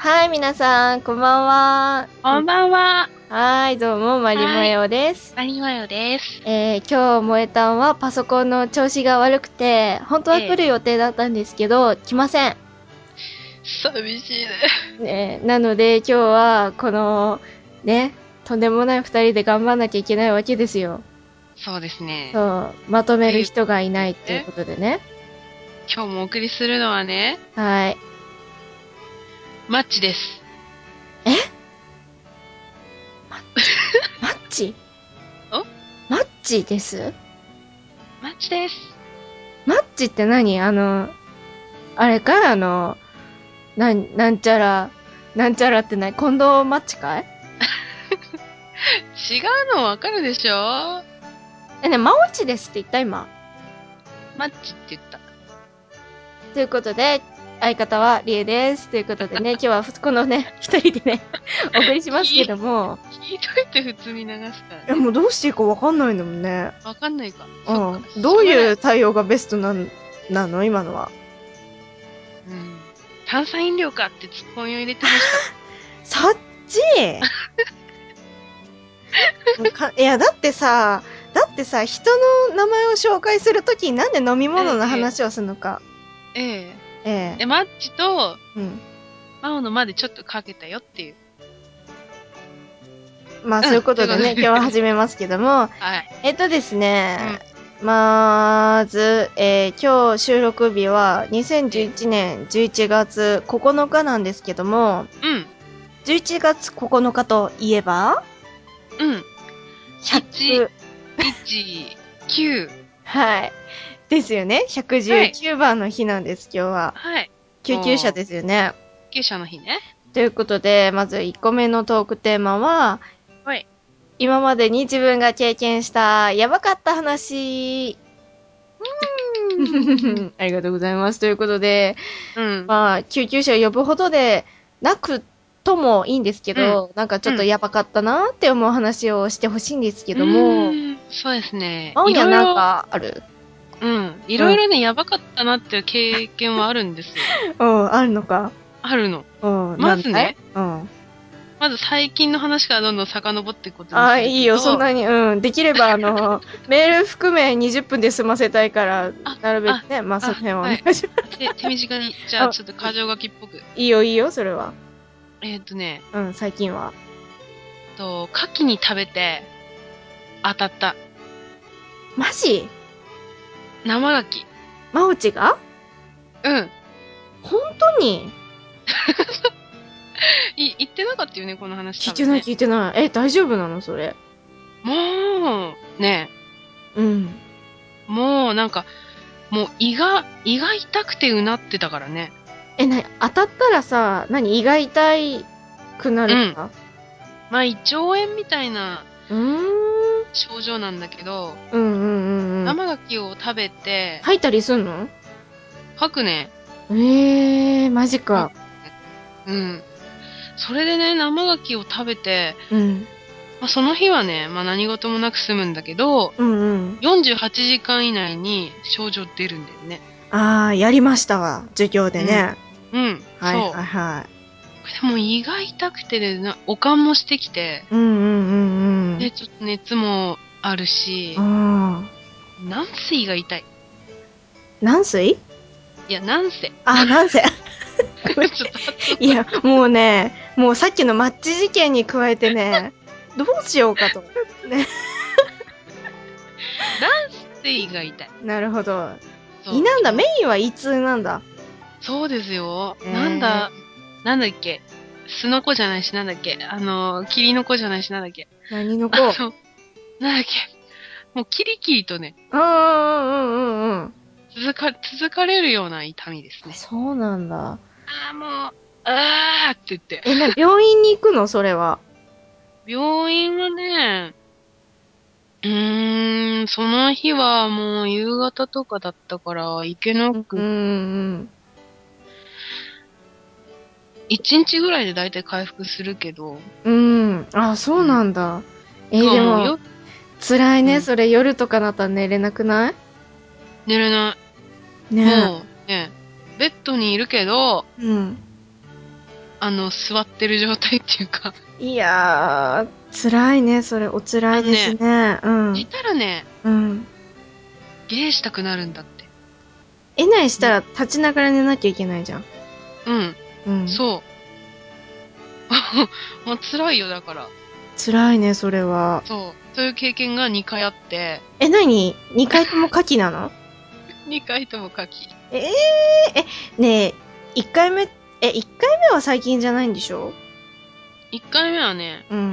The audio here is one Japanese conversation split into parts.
はい、皆さん、こんばんは。 こんばんは。 はい、どうも、マリモエオです。 マリマヨです。 今日、萌えたんはパソコンの調子が悪くて、本当は来る予定だったんですけど、来ません。 寂しいね。 なので、今日は、ね、とんでもない二人で頑張んなきゃいけないわけですよ。 そうですね。 そう、まとめる人がいないっていうね、 ことでね。 今日もお送りするのはね、 はい。 マッチです。 えマッチおマッチですマッチです。 マッチって何あれかいなんちゃら、なんちゃらってない近藤マッチかい違うのわかるでしょ？ ね、マオチですって言った今。 マッチって言った。 ということで、相方はリエです。ということでね、今日はこのね、二人でね、お送りしますけども。 聞いといて普通に流すからね。 もうどうしていいかわかんないんだもんね。 わかんないか。 うそっか。 ん。どういうしょうがない。 対応がベストなの今のは。 うん。炭酸飲料かってツッコミを入れてほしかっそっちいや、だってさ、人の名前を紹介するときになんで飲みた。 物の話をするのか。 ええ。 ええ。 で、マッチと、 うん。 マオのまでちょっとかけたよっていう。 まあ、そういううん。 ことでね、 ということで。 今日は始めますけども、 はい。 ですね、 うん。 まず、今日収録日は2011 ええ。 年11月9日なんですけども、 うん。 11月9日といえば、 うん。1、 100、 1、9。 はい。ですよね。 はい。 119番の日なんです、今日は。 はい。 救急車ですよね。 救急車の日ね。 ということで、まず1個目のトークテーマは、 はい。 今までに自分が経験したやばかった話。ありがとうございます。ということで、 うん。 まあ、救急車を呼ぶほどでなくともいいんですけうん。 ど、なんかちょっとうん。 やばかったなって思う話をしてほしいんですけうども、 ーん。そうですね。 マオにはなんいろいろ、 かある？ うん。いうん。 ろいろね、やばかったなっていう経験はあるんですよ。 うん、あるのか。 あるの。 うん、なんだい？ まずね、 うん。 まず最近の話からどんどん遡っていくことにあ、 するいいよ、そんけど、 なに、うん。できれば、メール含め20分で済ませたいから、 あ、 なるべくあ、 ね、まあ、その辺はおはい。 願いします。 手短に、じゃああ、 ちょっと箇条書きっぽく。 いいよ、いいよ、それは。 ね、 うん、最近は。 牡蠣に食べて当たった。 マジ？ 生牡蠣。 マオチが？ うん。 本当に？ 言ってなかったよね、この話聞いてない多分ね。 聞いてない。大丈夫なのそれ？ もう、ね、 うん。 もうなんか、もう胃が痛くてうなってたからね。 当たったらさ、胃が痛くなうん。 るか？ まあ胃腸炎みたいなうーん。 症状なんだけど、 うんうんうんうん。 生牡蠣を食べて、 吐いたりすんの？ 吐くね。 マジ吐くか。 ね。うん。それでね、生牡蠣を食べて、 うん。 まあ、その日はね、まあ何事もなく済むんだけど、 うんうん。 48時間以内に症状出るんだよね。 あー、やりましたわ。授業でうん。 ね。 うん。 はいそう。 はいはい。 でも胃が痛くてね、おかんもしてきて、 うんうんうんうん。 で、ちょっと熱もあるし、 あ軟水が痛い。 ー。軟水？ いや、なんせ。 あー、なんせ。ごめん。 ちょっと発音。 いや、もうね、もうさっきのマッチ事件に加えてね、どうしようかと。ね。 なんせが痛い。 なるほど。胃そう。 なんだ。メもう、 インは胃痛なんだ。 そうですよ。なんえだ、なんだっけ。巣の子じゃないし、なんだっけ。霧の子じゃないし、なんだっけ。 何の子？ なんだっけ。もう、キリキリとね、 うんうんうんうんうん。 続かれるような痛みですね。 そうなんだ。 ああ、もう、あーって言って。 病院に行くのそれは？ 病院はね、その日はもう夕方とかだったから行けなうんうく、 ん一日ぐらいでだいたい回復するけど、 うん。うん。あ、そううん。 なんだ。でも、 今もう辛いね。 うん、 それ夜とかなったら寝れなくない？ 寝れない。 ねもうね、ベッドにいるけど、 え。うん。 座ってる状態っていうか。 いやー、辛いね、それ、お辛いですね。うん。 寝たらね、 うん。 ゲーしたくなるんだって。 ないしたら立ちながら寝なきゃいけないじゃん。 うん。 うん。 そう。もう辛いよ、だから。 辛いね、それは。 そう。そういう経験が2回あって、 何 ?2 回とも牡蠣なの？ 2回とも牡蠣。 ええー、ねえ、1回目、1回目は最近じゃないんでしょ？ 1回目はね、 うん。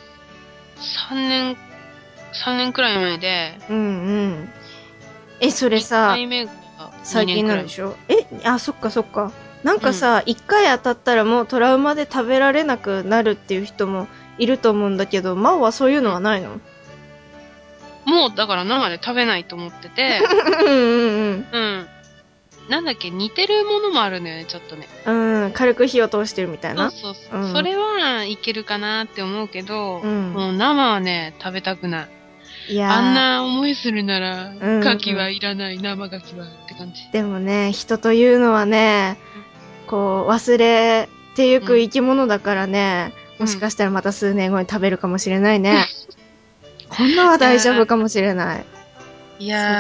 3年、3年くらい前で、 うんうん。それ 2 さ、 回目が最 2年くらい前。 近なんでしょ？あ、そっかそっか。なんうん。 かさ、1回当たったらもうトラウマで食べられなくなるっていう人もいると思うんだけど、マオはそういうのはないの？ もう、だから生で食べないと思ってて、 うんうんうん。なんだっけ、似てるものもあるんだよね、ちょっとね。 うん。うん、軽く火を通してるみたいそうな。 そうそう。 うん。 それはいけるかなって思うけど、 うん。 もう生はね、食べたくない。 いあんやな思いするなら、 ー、うん牡蠣うん。 はいらない、生牡蠣はって感じ。 でもね、人というのはね、こう、忘れてゆうん。 く生き物だからね、もしうん。 かしたらまた数年後に食べるかもしれないね。今度はいやー、 大丈夫かもしれない。そう。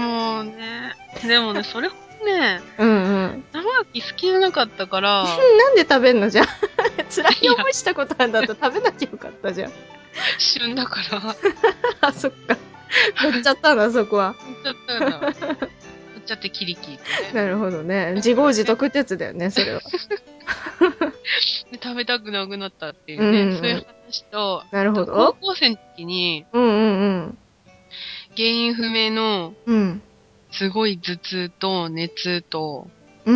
もうね。でもね、それほどね、 うんうん。 生牡蠣好きじゃなかったから、 なんで食べんのじゃん。辛いいや、 思いしたことあるんだったら食べなきゃよかったじゃん。 旬だから、 あ、そっか。乗っちゃったな、そこは。 売っちゃったんだわ。売っちゃってキリキリとね。 なるほどね。 だからね、 自業自得ってやつだよね、それは。 で食べたくなくなったっていうんううね、そういうん。 話と、 なるあと高ほど。 校生の時に、 うんうん原因不明のうん。うん。 すごい頭痛と熱と、 うん。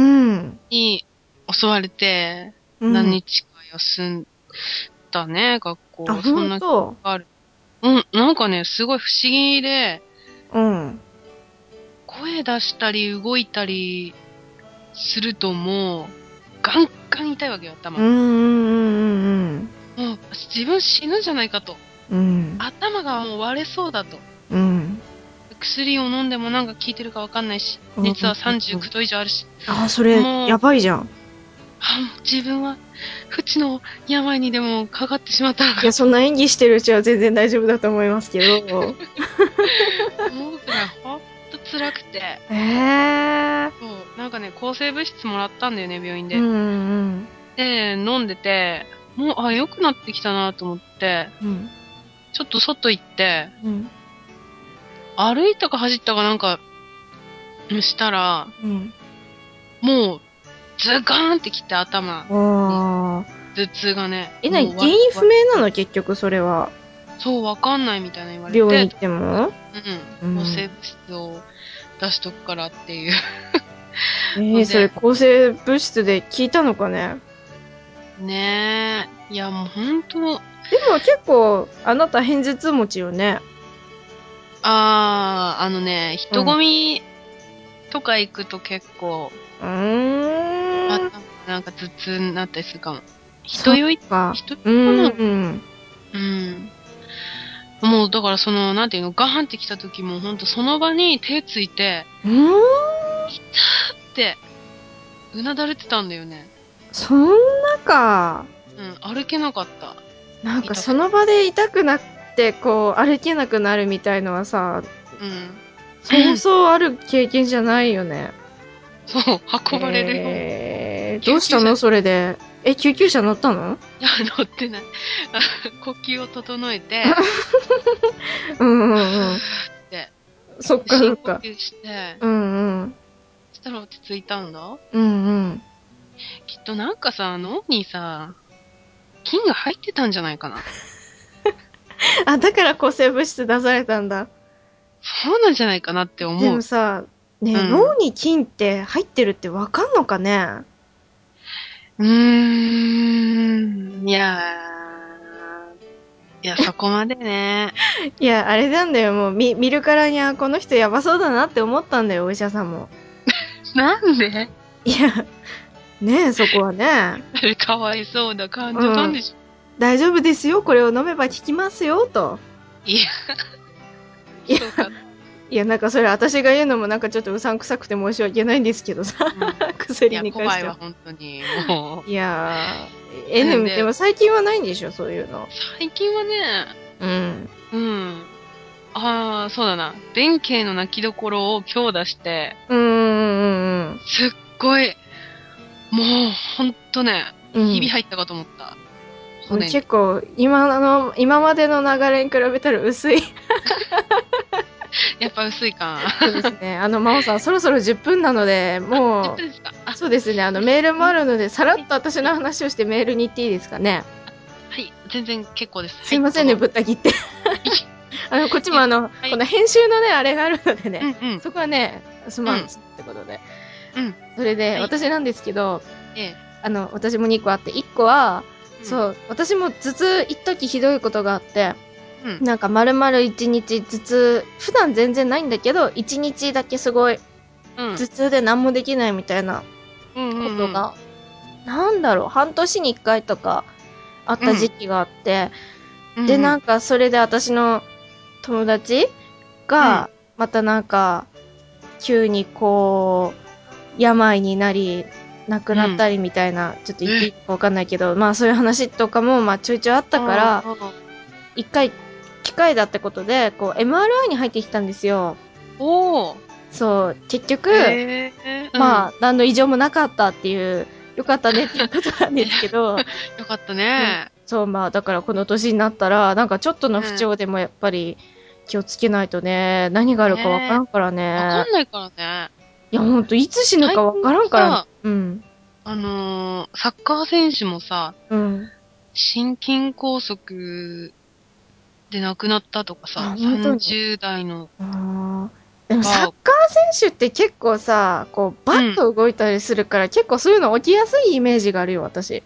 に襲われて、 うん。 何日か休んだね、学あ、 校。そほんな、 んと？ ある。うん、なんかね、すごい不思議で、 うん。 声出したり動いたりするともう、ガンガン痛いわけよ、頭が。 うんうんもう、自分死ぬんじゃないかと。 うんうん。うん。 頭がもう割れそうだと。 うん。 薬を飲んでもなんか効いてるかわかんないし、 うん熱は39 うん。 度以上あるし、 あ、それ、やもう、 ばいじゃん。 自分は、不治の病にでもかかってしまったのいや、 かとそんな演技してるうちは全然大丈夫だと思いますけど。 思うくらいほんと辛くて。 ええそう、なんかね、抗生物質もらったんだよね、病院ー。うんで。 うんで、飲んでて、もう、良くなってきたなと思って、 うん。 ちょっと外行って、 うん。 歩いたか走ったかなんか、したら、 うん。 もう、ズガーンってきて頭に、 ああ。 頭痛がね、 原もう因不明なの結局それは。 そう、わかんないみたいな言われて、 病院行っても？う抗生ん。 物質を出しとくからっていうそれので、 抗生物質で効いたのかね？ ねえ、いやもうほんと、 でも結構、あなた偏頭痛持ちよね。 人うん。 混みとか行くと結構、 うーん。 頭なんか頭痛になったりするかも。 そっか。 人うかな。 ーん。 うん。もうだからその、なんていうの、ガーンって来た時もほんとその場に手ついて、 うーん。 って、うなだれてたんだよね。 そんなか。 うん、歩けなかった。 なんか痛くて。 その場で痛くなって、こう、歩けなくなるみたいのはさ、 うん。 そうそうある経験じゃないよね。 そう、運ばれるように。 どうしたの救急車に、 それで。救急車乗ったの？ いや、乗ってない。呼吸を整えて、 うんうふんうん。 ーって、 そっかそ深呼っか。 吸して、 うんうん。 そしたら落ち着いたんだ。 うんうん。 きっとなんかさ、脳にさ、菌が入ってたんじゃないかな。 あ、だから抗生物質出されたんだ。 そうなんじゃないかなってで思う。 もさ、ね、脳うん。 に菌って入ってるってわかんのかね？ うーん。いや、そこまでね。 いや、あれなんだよ、もう、見るからにはこの人やばそうだなって思ったんだよ、お医者さんも。 なんでいや、ねえ、そこはね。 かわいそうな患うん。 者さんでしょ。 大丈夫ですよ、これを飲めば効きますよ、と。 いや、 いや、 そうかな。 いや、なんかそれ私が言うのもなんかちょっとうさんくさくて申し訳ないんですけどさ、 うん。い薬や、 に関しては。 怖いわ、本当に。もいやー、 う。 でで、 も最近はないんでしょ、そういうの。 最近はね、 うん。 うん。ああ、そうだな。弁慶の泣きどころを今日出して、 うーん。 すっごい、もう、ほんとね、 うん。 ひび入ったかと思った。 うん。 骨に。 結構、今までの流れに比べたら薄い。 やっぱ薄いか。 そうですね。真央さん、そろそろ10分なので、 10 もう、 分ですか？あ、 そうですね。 よし。 メールもあるので、さらっはい。 と私の話をしてメールに行っていいですかね。 はい。全然結構です。はい、 すいませんね、 どうぞ。 ぶった切って。 いこっちいや、 もこはい。 の編集のね、あれがあるのでね、 うんうん。 そこはね、すうん。 まんすってことで。 うん。 それで、 はい。 私なんですけど、 ええ。 私も2個あって、1個は、 うん。 そう、私も頭痛、一時ひどいことがあって、 うん。 なんか丸々1日頭痛、普段全然ないんだけど、1日だけすごいうん。 頭痛で何もできないみたいなうんうんうん。 ことが、なんだろう、半年に1回とかあった時うん。 期があって、で、 うんうん。 なんかそれで私の友達うん。 が、またなんか、急にこう、病になり、亡くうん。 なったりみたいな、ちょっと言っていえ、 いのかわかんないけど、まあそういう話とかも、まあちょいちょいあったかあら、 あ、 一回、機械だってことで、こう、MRI に入ってきたんですよ。 おー。 そう、結局、 ええ、うん。 まあ、何の異常もなかったっていう、よかったねっていうことなんえ、 ですけど、 よかったうん、 ね。 そう、まあ、だからこの年になったら、なんかちょっとの不うん。 調でもやっぱり気をつけないとね、何があるかわかねえ。 らんからわかね。 んないからね。 いや、ほんと、いつ死ぬかわ最近からんからね。 さ、 うん。 サッカー選手もさ、 うん。 心筋梗塞で亡くなったとかさ、 あ、本当に。 30代のあでもサッが、 カー選手って結構さ、こう、バッうん。 と動いたりするから、結構そういうの起きやすいイメージがあるよ、私。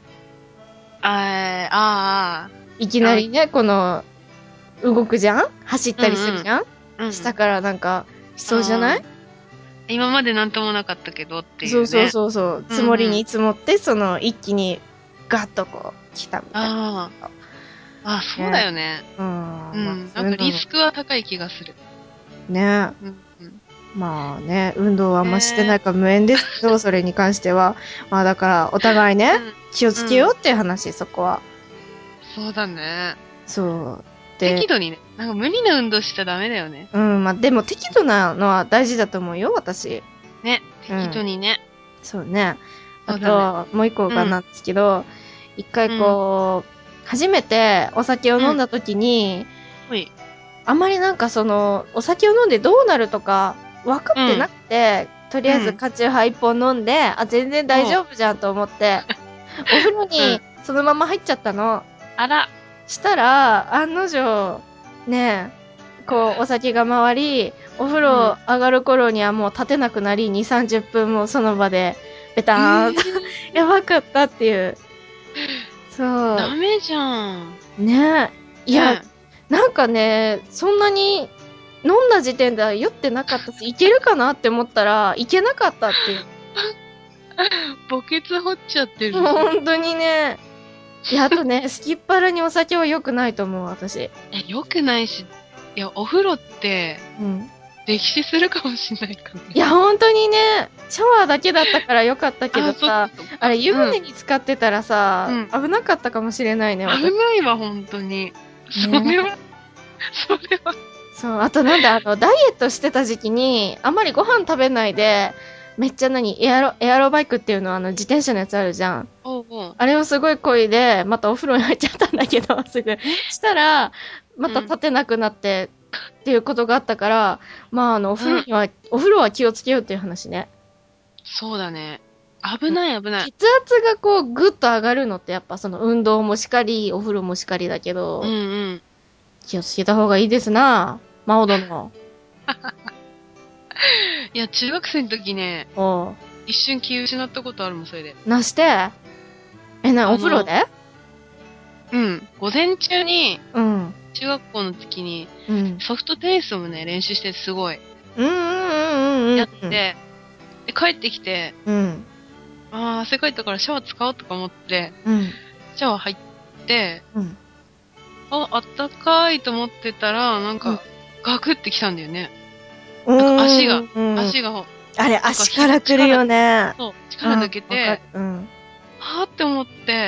あいきあ、 なりね、この、動くじゃん走っうんたりするうん。 じゃんうん。 下からなんか、しそうじゃない？ ああ、今までなんともなかったけどってそうそういうね。 そうそう。 うんうん。 積もりに積もって、一気にガッとこう、来たみたいああ、ああ、そうだな。ね。 よね。 うん、まあうん。なんかリそういうのも、 スクは高い気がする。 ね。 うんうん。 まあね、運動はあんましてないええ、 から無縁ですけど、それに関しては。まあだから、お互いね、 うん。 気をつけうん。 ようっていう話、そこは。 そうだね。 そう。で、 適度にね。なんか無理な運動しちゃダメだよね。 うん、まあでも適度なのは大事だと思うよ、私。 ね。適度うん。 にね。 そうね。あそうだね。 と、もう一個うん。 がなんですけど、一回うん。 こう、初めてお酒をうん。 飲んだ時に、 ほい。 あんまりなんかお酒を飲んでどうなるとか分かうん。 ってなくて、とりあえずうん。 カチューハイ一本飲んで、あ、全然大おう。 丈夫じゃんと思って、お風呂にうん。 そのまま入っちゃったの。 あら。 したら、案の定、ねこう、お酒が回り、お風うん。 呂上がる頃にはもう立てなくなり、2、30分もその場で、ベタえーンとやえ、 ばかったっていう。そダメじゃん。 う。ねいや、 ねなんかね、そんなに飲んだ時点では酔ってなかったし、いけるかなって思ったらいけなかったっていう。 え。墓穴掘っちゃってもうるじゃん。 本当にね。いや、あとね、すきっ腹にお酒は良くないと思う、私。 え、良くないし、いや、お風呂って、 うん。 溺死するかもしんないからね。 いや、本当にね、シャワーだけだったから良かったけどあ、そっかさ、 そっか。 あれ湯うん。 船に浸かってたらさ、 うん。 危なかったかもしれないね、 危私。 ないわ、本当に。そね。 れは、それは。 そう、あとなんだ、ダイエットしてた時期に、あんまりご飯食べないで、めっちゃエアロバイクっていうのは自転車のやつあるじゃん。 おうおう。 あれをすごい漕いで、またお風呂に入っちゃったんだけど、すぐ。 え、 したら、またうん。 立てなくなってっていうことがあったから、まあうん。 お風呂は気をつけようっていう話ね。 そうだね。危ない危ない。 血圧がこうぐっと上がるのってやっぱその運動もしかり、お風呂もしかりだけうんど、 うん。 気をつけた方がいいですな。魔王殿。 いや、中学生の時ね、 おう。 一瞬気失ったことあるもん、それで。 なして。おあの、 風呂で？ うん。午前中に、 うん。 中学校の時に、 うん。 ソフトテニスをね、練習しててすごい。 うんうんうんやっうんて、で、帰ってきて、 うん。うん。 汗かいたからシャワー使おうとか思って、 うん。 シャワー入って、 うん。 あったかいと思ってたら、なんうん。 か、ガクってきたんだよね。 なんか足が、 うん。 足が、 あれ、足からくるよね。 そう、力抜けわて、 かるうん。 はぁって思って、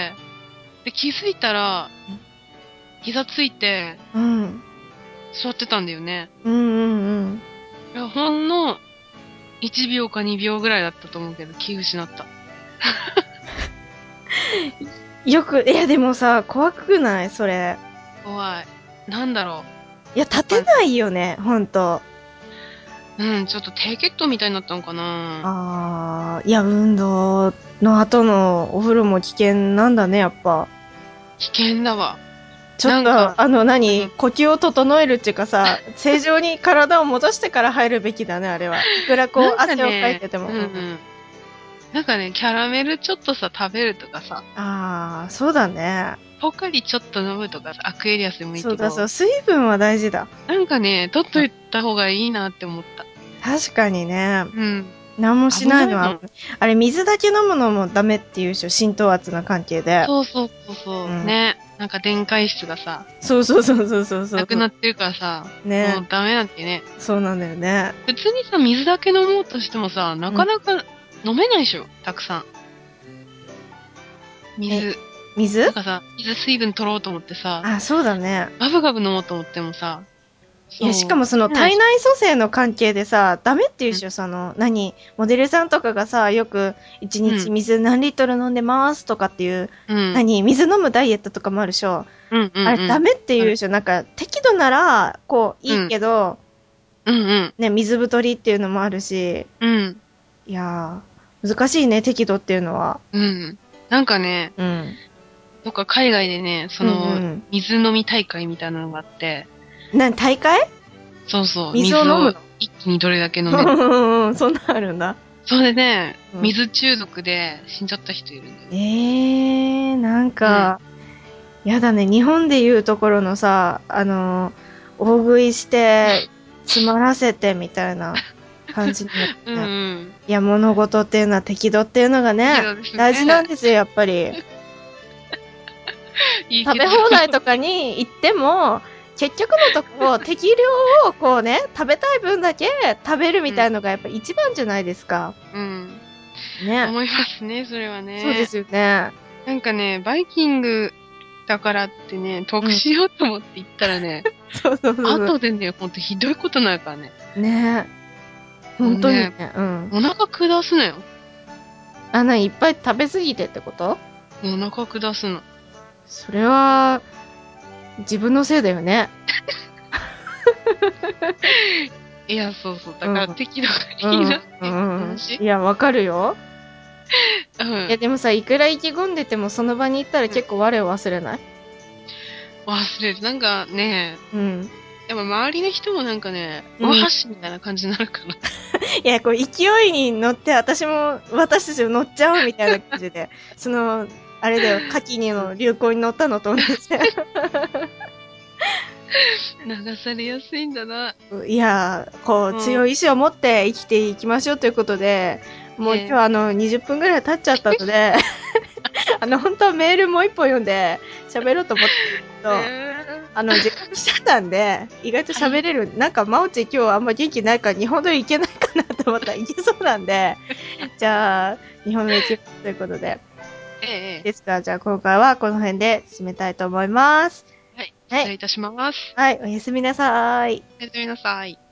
で、気づいたら、膝ついて、 うん。 座ってたんだよね。 うんうんうん。 いや、ほんの1秒か2秒ぐらいだったと思うけど、気失った。 よく、いやでもさ、怖くないそれ。 怖い。なんだろいや、 う。やっぱ、 立てないよね、ほんと。 うん、ちょっと低血糖みたいになったのかな。 いや、運動の後のお風呂も危険なんだね、やっぱ。 危険だわ。 ちょっと、 なんか、うん呼吸を整えるっていうかさ、正常に体を戻してから入るべきだね、あれは。いくらこう、 なんか汗をかいね、 てても。 うんうん。なんかね、キャラメルちょっとさ、食べるとかさ、 そうだね。 ポカリちょっと飲むとかさ、アクエリアスでもいいけど、 そうだそう、水分は大事だ。 なんかね、取っといた方がいいなって思った。 確かにね。 うん。 何もしないのは、 危ないもん。 あれ、水だけ飲むのもダメっていうでしょ、浸透圧の関係で。 そうそうそうそう。 うん。 ね。なんか電解質がさ、 そうそうそうそうそうそう。 なくなってるからさ、もね。 うダメなんてね。 そうなんだよね。 普通にさ、水だけ飲もうとしてもさ、なうん。 かなか飲めないでしょ、たくさん。 え、 水。 水なんかさ、水水分取ろうと思ってさ、 そうだね。 ガブガブ飲もうと思ってもさ、 いや、しそう、 かもその取れないし。 体内組成の関係でさ、ダメって言ううん、 でしょ、モデルさんとかがさ、よく一日うん、 水何リットル飲んでますとかっていう、 うん、 水飲むダイエットとかもあるでしょ。 うん、うん、 あれうん。 ダメって言ある。 うでしょ。なんか適度なら、こう、いいうん、 けど、 うん、うん、 ね、水太りっていうのもあるし、 うん、 いやー、難しいね、適度っていうのは。 うん。なんかね、 うん。 どっか海外でね、そうんの、 うん。 水飲み大会みたいなのがあって、 大会そうそう、水を水を飲むの？ 一気にどれだけ飲める。 うんうんうん、そんなあるんだ。 それでね、 うん。 水中毒で死んじゃった人いるんだよね。 なんうん。 か、やだね、日本でいうところのさ、大食いして、詰まらせてみたいな感じになってうんね。 うん。 いや、物事っていうのは適度っていうのがね、 いいけどです大事なね。 んですよ、やっぱり。 いいけど。 食べ放題とかに行っても、結局のところ、適量をこうね、食べたい分だけ食べるみうん。 たいのがやっぱ一番じゃないですか。 うん。 ね。 思いますね、それはね。 そうですよね。 なんかね、バイキングだからってね、 うん。 得しようと思って行ったらね、 そうそうそうそう。 後でね、ほんとひどいことになるからね。 ねもうね、 本当にね。うん。 お腹下すのよ。 いっぱい食べ過ぎてってこと？ お腹下すの。 それは、自分のせいだよね。 いや、そうそう。だからうん。 適度がうん。 いいなっていううん。 話。 いや、わかるよ。いや、 うん。 でもさ、いくら意気込んでてもその場に行ったら結構我を忘れない？ 忘れる。なんかね、 うん。 やっぱ周りの人もなんかね、 うん。 お箸みたいな感じになるかな。 いや、こう、勢いに乗って、私たちも乗っちゃうみたいな感じで。あれだよ、カキにの流行に乗ったのと同じで。 流されやすいんだな。 いや、こう、 うん。 強い意志を持って生きていきましょうということで、もう今日ええ 20分ぐらい経っちゃったので、本当はメールもう一本読んで喋ろうと思ったんですけど、 え時間来ちゃったんで、意外とはい。 喋れる。なんか、まおち今日あんま元気ないから日本撮りいけないかなと思ったらいけそうなんで、じゃあ、日本撮り行きますということで。 ええ、 ですから、じゃあ今回はこの辺で締めたいと思います。 はい。 はい。 失礼いたします。 はい、おやすみなさーい。 おやすみなさい。